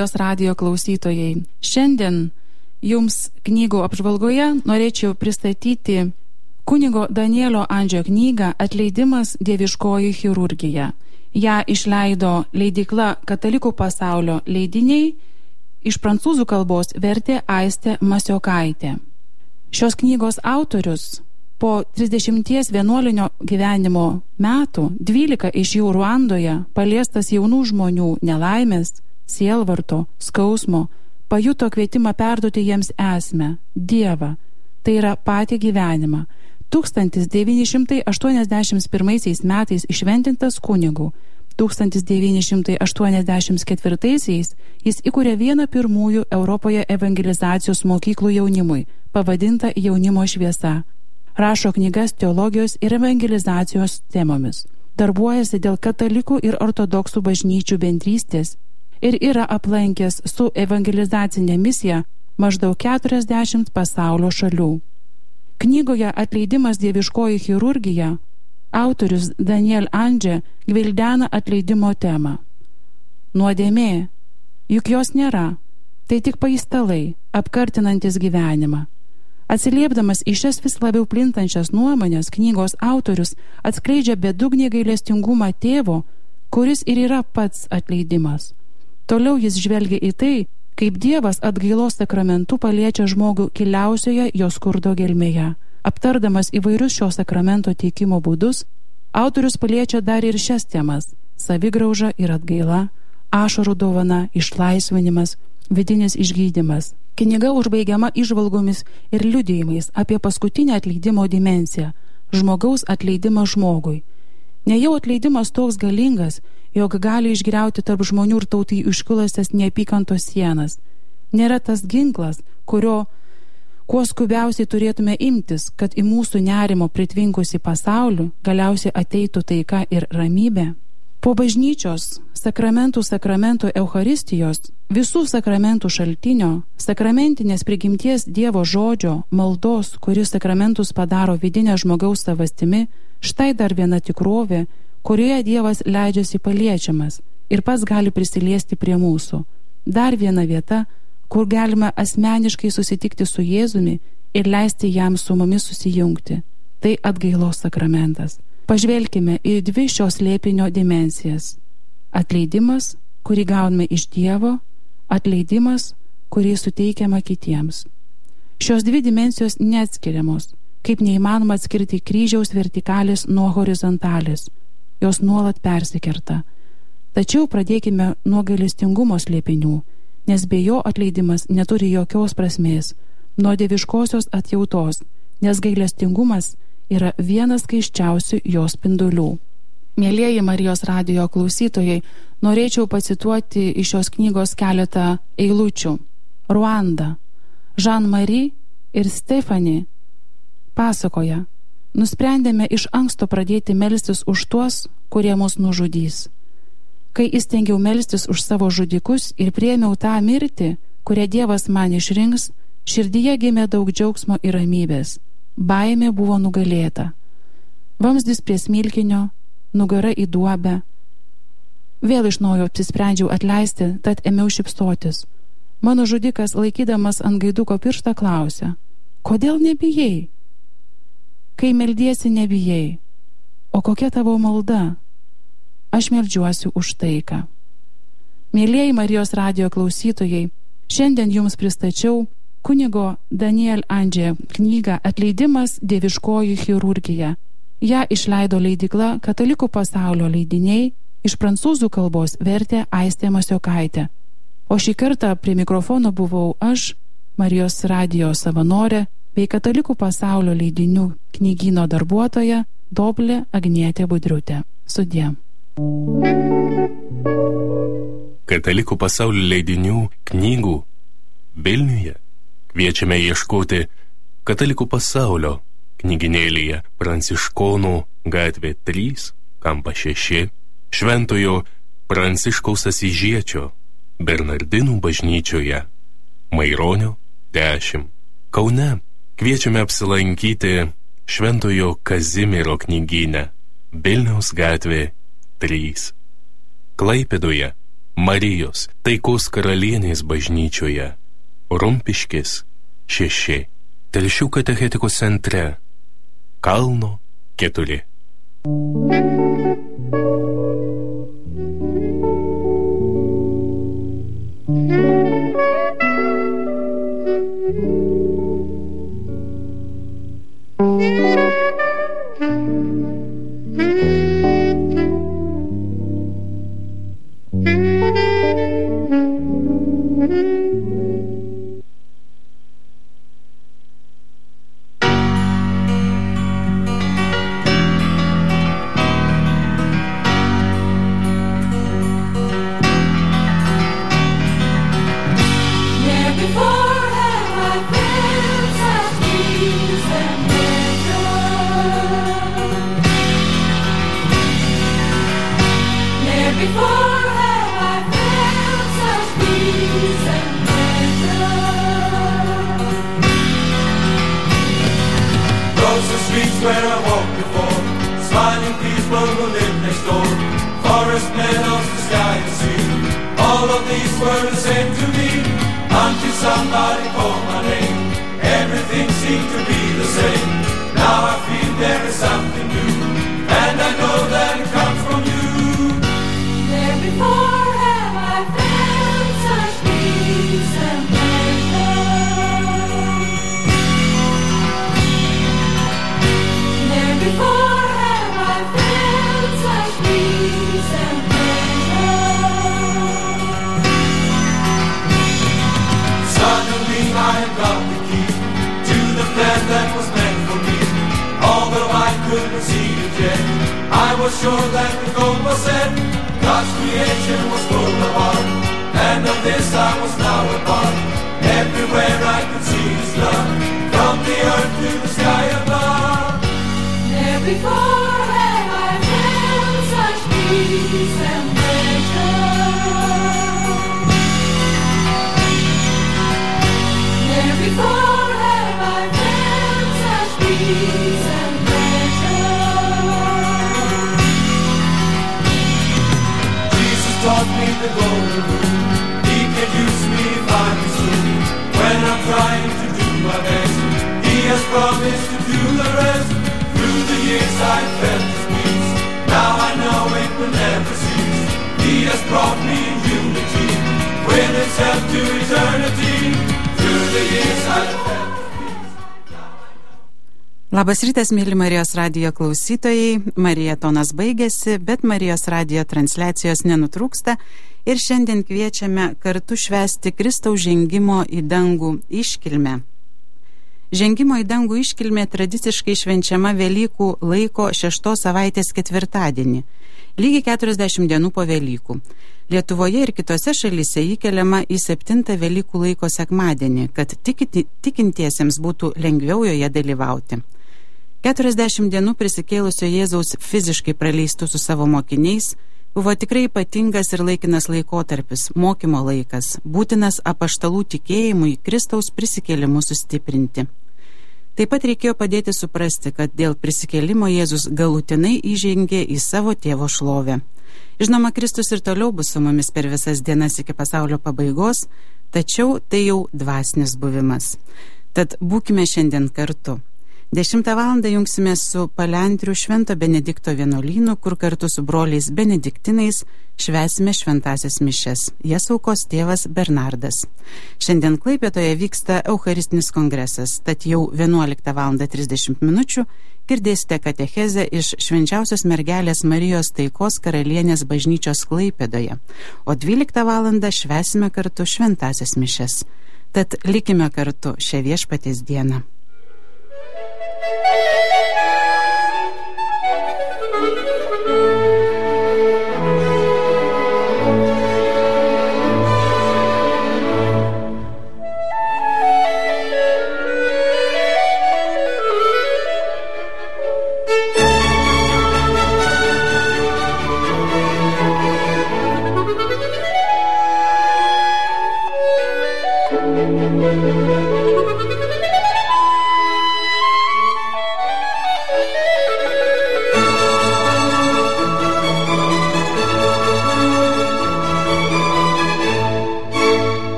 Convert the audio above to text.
Marijos radijo klausytojai. Šiandien jums knygų apžvalgoje norėčiau pristatyti kunigo Danielio Andžio knygą Atleidimas dieviškoji chirurgija. Ja išleido leidykla Katalikų pasaulio leidiniai, iš prancūzų kalbos vertė Aistė Masiokaitė. Šios knygos autorius po 30 vienuolinio gyvenimo metų, 12 iš jų Ruandoje, paliestas jaunų žmonių nelaimės, sielvarto, skausmo, pajuto kvietimą perduoti jiems esmę, Dievą, tai yra patį gyvenimą. 1981 metais įšventintas kunigų, 1984 jis įkūrė vieną pirmųjų Europoje evangelizacijos mokyklų jaunimui, pavadinta Jaunimo šviesa. Rašo knygas teologijos ir evangelizacijos temomis. Darbuojasi dėl katalikų ir ortodoksų bažnyčių bendrystės ir yra aplankęs su evangelizacinė misija maždaug 40 pasaulio šalių. Knygoje Atleidimas dieviškoji chirurgija autorius Daniel Andžė gvildena atleidimo temą. Nuodėmė, juk jos nėra, tai tik paistalai, apkartinantis gyvenimą. Atsiliepdamas į šias vis labiau plintančias nuomonės, knygos autorius atskleidžia bedugnį gailestingumą tėvo, kuris ir yra pats atleidimas. Toliau jis žvelgia į tai, kaip Dievas atgailos sakramentu paliečia žmogų giliausioje jo skurdo gelmėje. Aptardamas įvairius šio sakramento teikimo būdus, autorius paliečia dar ir šias temas – savigrauža ir atgaila, ašarų dovana, išlaisvinimas, vidinis išgydymas. Knyga užbaigiama įžvalgomis ir liudijimais apie paskutinę atleidimo dimensiją – žmogaus atleidimą žmogui. Nejau atleidimas toks galingas, jog gali išgriauti tarp žmonių ir tautai iškilusias neapykantos sienas. Nėra tas ginklas, kuo skubiausiai turėtume imtis, kad į mūsų nerimo pritvinkusi pasaulį galiausiai ateitų taika ir ramybė. Po bažnyčios, sakramento Eucharistijos, visų sakramentų šaltinio, sakramentinės prigimties Dievo žodžio, maldos, kuris sakramentus padaro vidinę žmogaus savastimi, štai dar viena tikrovė, kurioje Dievas leidžiasi paliečiamas ir pats gali prisiliesti prie mūsų. Dar viena vieta, kur galime asmeniškai susitikti su Jėzumi ir leisti jam su mumis susijungti. Tai atgailos sakramentas. Pažvelkime į dvi šios slėpinio dimensijas. Atleidimas, kurį gauname iš Dievo, atleidimas, kurį suteikiama kitiems. Šios dvi dimensijos neatskiriamos, kaip neįmanoma atskirti kryžiaus vertikalės nuo horizontalės. Jos nuolat persikerta. Tačiau pradėkime nuo gailestingumo slėpinių, nes be jo atleidimas neturi jokios prasmės, nuo dieviškosios atjautos, nes gailestingumas yra vienas skaisčiausių jos spindulių. Mielieji Marijos radijo klausytojai, norėčiau pacituoti iš šios knygos keletą eilučių. Ruanda. Jean-Marie ir Stephanie pasakoja: nusprendėme iš anksto pradėti melstis už tuos, kurie mus nužudys. Kai įstengiau melstis už savo žudikus ir priėmiau tą mirtį, kurią Dievas man išrinks, širdyje gimė daug džiaugsmo ir ramybės. Baimė buvo nugalėta. Vamzdis prie smilkinio, nugara į duobę. Vėl iš naujo apsisprendžiau atleisti, tad ėmiau šypsotis. Mano žudikas, laikydamas ant gaiduko pirštą, klausia: kodėl nebijai? Kai meldiesi, nebijai. O kokia tavo malda? Aš meldžiuosi už taiką. Mielieji Marijos radijo klausytojai, šiandien jums pristačiau kunigo Daniel Andžė knygą Atleidimas dieviškoji chirurgija. Ja išleido leidykla Katalikų pasaulio leidiniai, iš prancūzų kalbos vertė Aistė Masiokaitė. O šį kartą prie mikrofono buvau aš, Marijos radijo savanorė, bei Katalikų pasaulio leidinių knygyno darbuotoja Doblė Agnietė Budriutė. Sudie. Katalikų pasaulio leidinių knygų Vilniuje kviečiame ieškoti Katalikų pasaulio knygynėlyje Pranciškonų gatvė 3, kampas 6, Šventojo Pranciškaus Asyžiečio Bernardinų bažnyčioje, Maironio 10. Kaune kviečiame apsilankyti Šventojo Kazimiero knygyne, Vilniaus gatvė 3. Klaipėdoje Marijos taikos karalienės bažnyčioje. Rumpiškės 6. Telšių katechetikos centre. Kalno 4. Where I walked before, smiling people who live next door, forest, meadows, the sky and sea. All of these were the same to me, until somebody called my name. Everything seemed to be the same. Now I feel there is something new, and I know that it comes from you. Never before have I felt such peace and before have I felt such peace and pleasure. Suddenly I got the key to the plan that was meant for me. Although I couldn't see it yet, I was sure that the goal was set. God's creation was full of art, and of this I was now a part. Everywhere I could see His love, from the earth to the sky above. Never before have I felt such peace and pleasure. Never before have I felt such peace and pleasure. Jesus taught me the golden rule. He can use me if I'm His tool. When I'm trying to do my best, He has promised to do the rest. Through the years I felt His peace. Now I know it will never cease. He has brought me in unity with Himself to eternity. Through the years I felt His peace. Labas rytas, mėly Marijos radijo klausytojai. Marietonas baigėsi, bet Marijos radijo transliacijos nenutrūksta ir šiandien kviečiame kartu švęsti Kristaus žengimo į dangų iškilmę. Žengimo į dangų iškilmė tradiciškai švenčiama Velykų laiko 6 savaitės ketvirtadienį, lygiai 40 dienų po Velykų. Lietuvoje ir kitose šalyse jį keliama į 7 Velykų laiko sekmadienį, kad tikintiesiems būtų lengviau joje dalyvauti. 40 dienų prisikėlusio Jėzaus fiziškai praleistų su savo mokiniais buvo tikrai ypatingas ir laikinas laikotarpis, mokymo laikas, būtinas apaštalų tikėjimui Kristaus prisikėlimu sustiprinti. Taip pat reikėjo padėti suprasti, kad dėl prisikėlimo Jėzus galutinai įžengė į savo tėvo šlovę. Žinoma, Kristus ir toliau bus su mumis per visas dienas iki pasaulio pabaigos, tačiau tai jau dvasinis buvimas. Tad būkime šiandien kartu. 10 val. Jungsime su Palendrių Švento Benedikto vienuolynu, kur kartu su broliais benediktinais švęsime šventąsias mišias. Jas aukos tėvas Bernardas. Šiandien Klaipėdoje vyksta Eucharistinis kongresas, tad jau 11 val. 30 minučių girdėsite katechezę iš Švenčiausios mergelės Marijos taikos karalienės bažnyčios Klaipėdoje, o 12 val. Švęsime kartu šventąsias mišias. Tad likime kartu šią Viešpaties dieną.